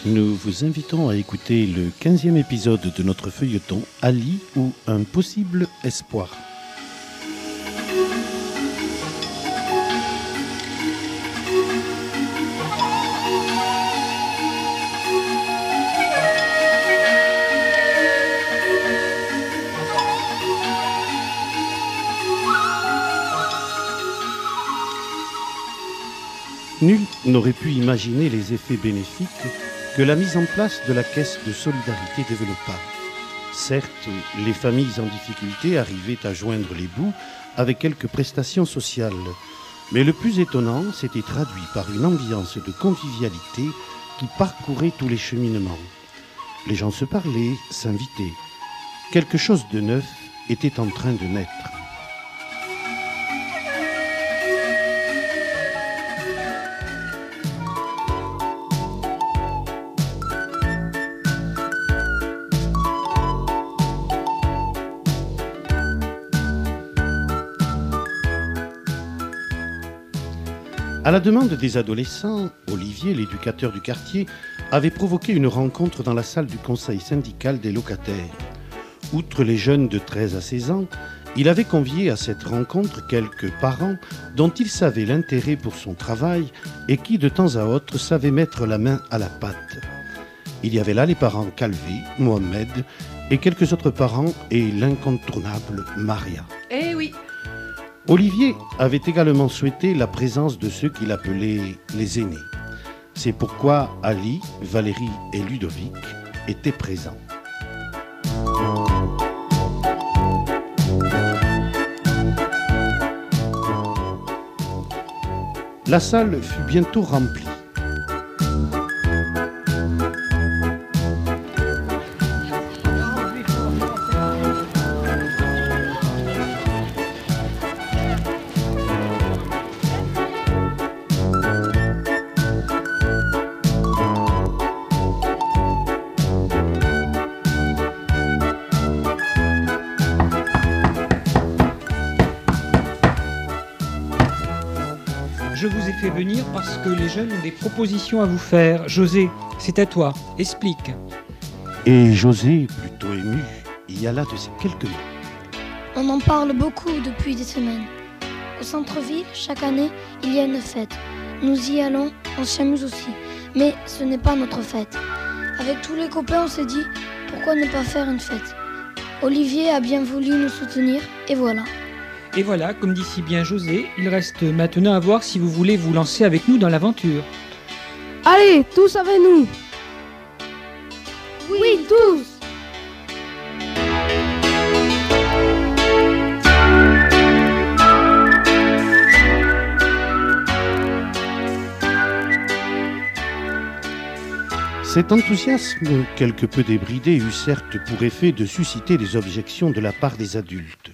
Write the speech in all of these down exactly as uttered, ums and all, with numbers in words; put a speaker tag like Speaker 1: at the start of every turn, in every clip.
Speaker 1: Nous vous invitons à écouter le quinzième épisode de notre feuilleton Ali ou un possible espoir. Nul n'aurait pu imaginer les effets bénéfiques que la mise en place de la caisse de solidarité développa. Certes, les familles en difficulté arrivaient à joindre les bouts avec quelques prestations sociales, mais le plus étonnant s'était traduit par une ambiance de convivialité qui parcourait tous les cheminements. Les gens se parlaient, s'invitaient. Quelque chose de neuf était en train de naître. À la demande des adolescents, Olivier, l'éducateur du quartier, avait provoqué une rencontre dans la salle du conseil syndical des locataires. Outre les jeunes de treize à seize ans, il avait convié à cette rencontre quelques parents dont il savait l'intérêt pour son travail et qui, de temps à autre, savaient mettre la main à la pâte. Il y avait là les parents Calvé, Mohamed et quelques autres parents et l'incontournable Maria.
Speaker 2: Eh oui!
Speaker 1: Olivier avait également souhaité la présence de ceux qu'il appelait les aînés. C'est pourquoi Ali, Valérie et Ludovic étaient présents. La salle fut bientôt remplie.
Speaker 3: Je vous ai fait venir parce que les jeunes ont des propositions à vous faire. José, c'est à toi. Explique.
Speaker 1: Et José, plutôt ému, y alla de ces quelques mots.
Speaker 4: On en parle beaucoup depuis des semaines. Au centre-ville, chaque année, il y a une fête. Nous y allons, on s'amuse aussi. Mais ce n'est pas notre fête. Avec tous les copains, on s'est dit, pourquoi ne pas faire une fête ? Olivier a bien voulu nous soutenir, et voilà.
Speaker 3: Et voilà, comme dit si bien José, il reste maintenant à voir si vous voulez vous lancer avec nous dans l'aventure.
Speaker 5: Allez, tous avec nous! Oui, tous!
Speaker 1: Cet enthousiasme, quelque peu débridé, eut certes pour effet de susciter des objections de la part des adultes.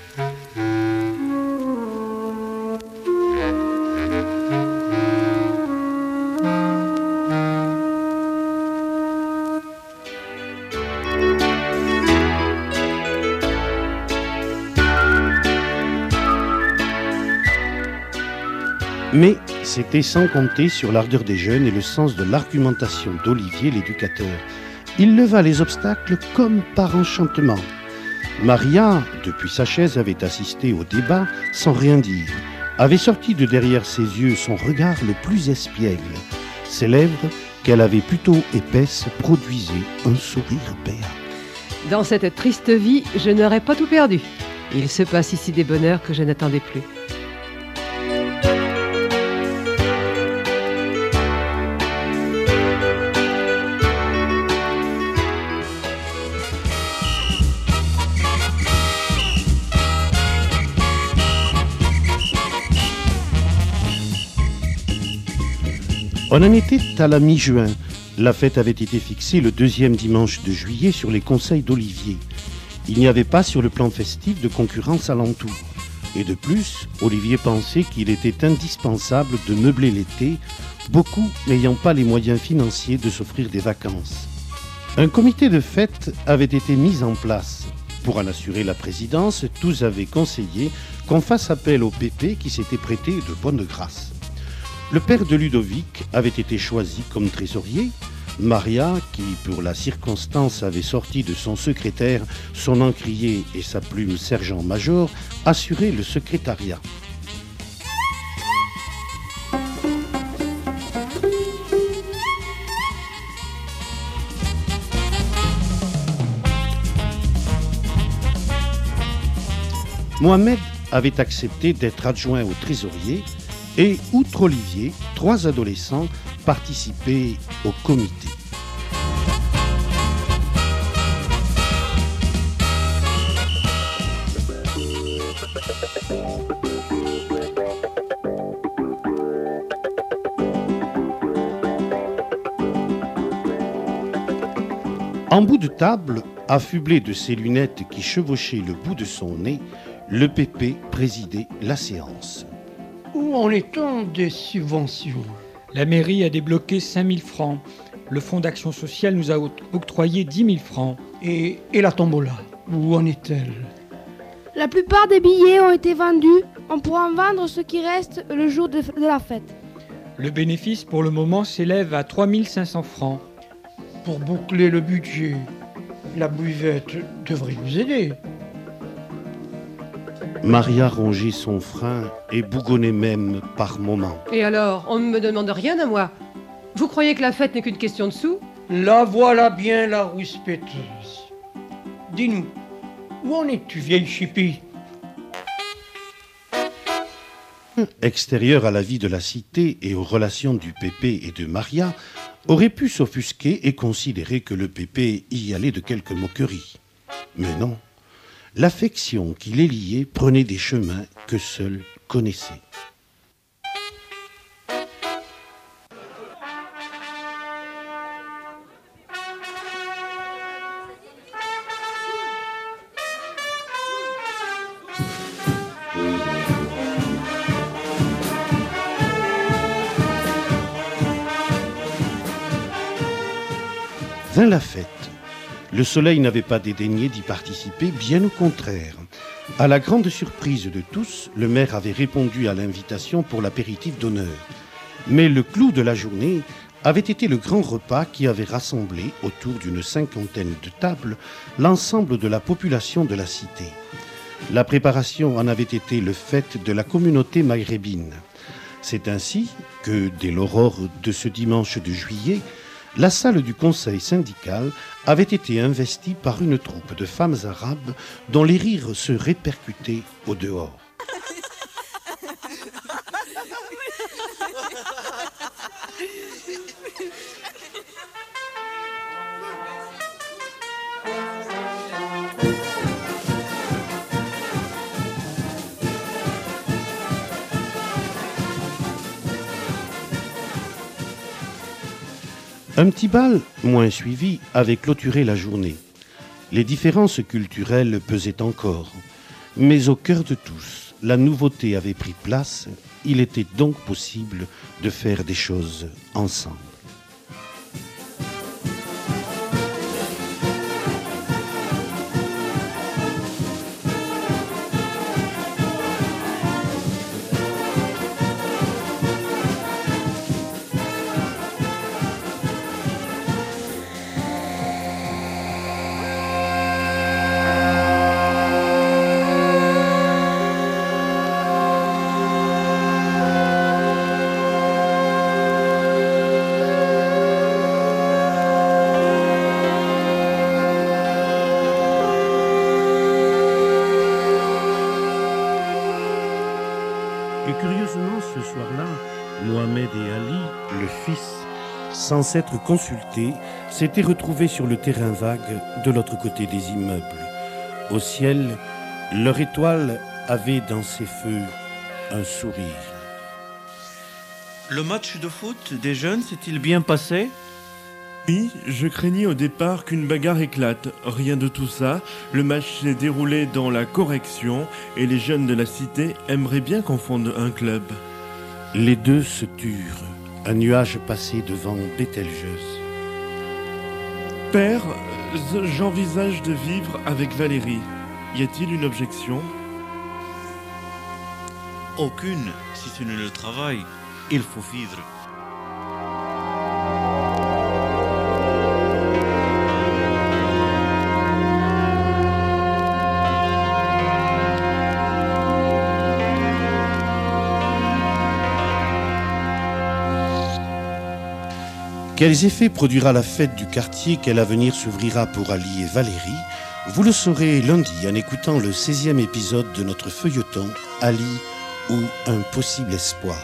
Speaker 1: Mais c'était sans compter sur l'ardeur des jeunes et le sens de l'argumentation d'Olivier, l'éducateur. Il leva les obstacles comme par enchantement. Maria, depuis sa chaise, avait assisté au débat sans rien dire, avait sorti de derrière ses yeux son regard le plus espiègle. Ses lèvres, qu'elle avait plutôt épaisses, produisaient un sourire béat.
Speaker 2: Dans cette triste vie, je n'aurais pas tout perdu. Il se passe ici des bonheurs que je n'attendais plus.
Speaker 1: On en était à la mi-juin. La fête avait été fixée le deuxième dimanche de juillet sur les conseils d'Olivier. Il n'y avait pas sur le plan festif de concurrence alentour. Et de plus, Olivier pensait qu'il était indispensable de meubler l'été, beaucoup n'ayant pas les moyens financiers de s'offrir des vacances. Un comité de fête avait été mis en place. Pour en assurer la présidence, tous avaient conseillé qu'on fasse appel au P P qui s'était prêté de bonne grâce. Le père de Ludovic avait été choisi comme trésorier, Maria, qui pour la circonstance avait sorti de son secrétaire son encrier et sa plume sergent-major, assurait le secrétariat. Mohamed avait accepté d'être adjoint au trésorier et, outre Olivier, trois adolescents participaient au comité. En bout de table, affublé de ses lunettes qui chevauchaient le bout de son nez, le pépé présidait la séance.
Speaker 6: Où en est-on des subventions ?
Speaker 3: La mairie a débloqué cinq mille francs. Le fonds d'action sociale nous a octroyé dix mille francs.
Speaker 6: Et, et la tombola, où en est-elle ?
Speaker 5: La plupart des billets ont été vendus. On pourra en vendre ce qui reste le jour de, de la fête.
Speaker 3: Le bénéfice pour le moment s'élève à trois mille cinq cents francs.
Speaker 6: Pour boucler le budget, la buvette devrait nous aider.
Speaker 1: Maria rongeait son frein et bougonnait même par moments.
Speaker 2: Et alors, on ne me demande rien à moi. Vous croyez que la fête n'est qu'une question de sous ?
Speaker 6: La voilà bien, la rouspéteuse. Dis-nous, où en es-tu, vieille chipie ?
Speaker 1: Extérieur à la vie de la cité et aux relations du pépé et de Maria, aurait pu s'offusquer et considérer que le pépé y allait de quelque moquerie. Mais non, l'affection qui les liait prenait des chemins que seul connaissait. Vint la fête. Le soleil n'avait pas dédaigné d'y participer, bien au contraire. À la grande surprise de tous, le maire avait répondu à l'invitation pour l'apéritif d'honneur. Mais le clou de la journée avait été le grand repas qui avait rassemblé, autour d'une cinquantaine de tables, l'ensemble de la population de la cité. La préparation en avait été le fait de la communauté maghrébine. C'est ainsi que, dès l'aurore de ce dimanche de juillet, la salle du conseil syndical avait été investie par une troupe de femmes arabes dont les rires se répercutaient au dehors. Un petit bal, moins suivi, avait clôturé la journée. Les différences culturelles pesaient encore. Mais au cœur de tous, la nouveauté avait pris place. Il était donc possible de faire des choses ensemble. Et curieusement, ce soir-là, Mohamed et Ali, le fils, sans s'être consultés, s'étaient retrouvés sur le terrain vague de l'autre côté des immeubles. Au ciel, leur étoile avait dans ses feux un sourire.
Speaker 7: Le match de foot des jeunes s'est-il bien passé ?
Speaker 8: Oui, je craignais au départ qu'une bagarre éclate. Rien de tout ça. Le match s'est déroulé dans la correction et les jeunes de la cité aimeraient bien qu'on fonde un club.
Speaker 1: Les deux se turent. Un nuage passait devant Bételgeuse.
Speaker 8: Père, j'envisage de vivre avec Valérie. Y a-t-il une objection ?
Speaker 7: Aucune. Si ce n'est le travail, il faut vivre.
Speaker 1: Quels effets produira la fête du quartier quel avenir s'ouvrira pour Ali et Valérie? Vous le saurez lundi en écoutant le seizième épisode de notre feuilleton Ali ou un possible espoir.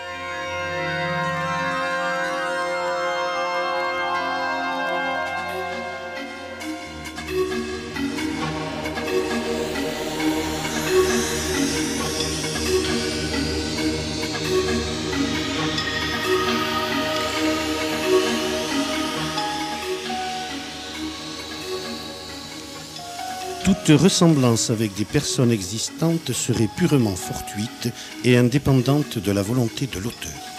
Speaker 1: Toute ressemblance avec des personnes existantes serait purement fortuite et indépendante de la volonté de l'auteur.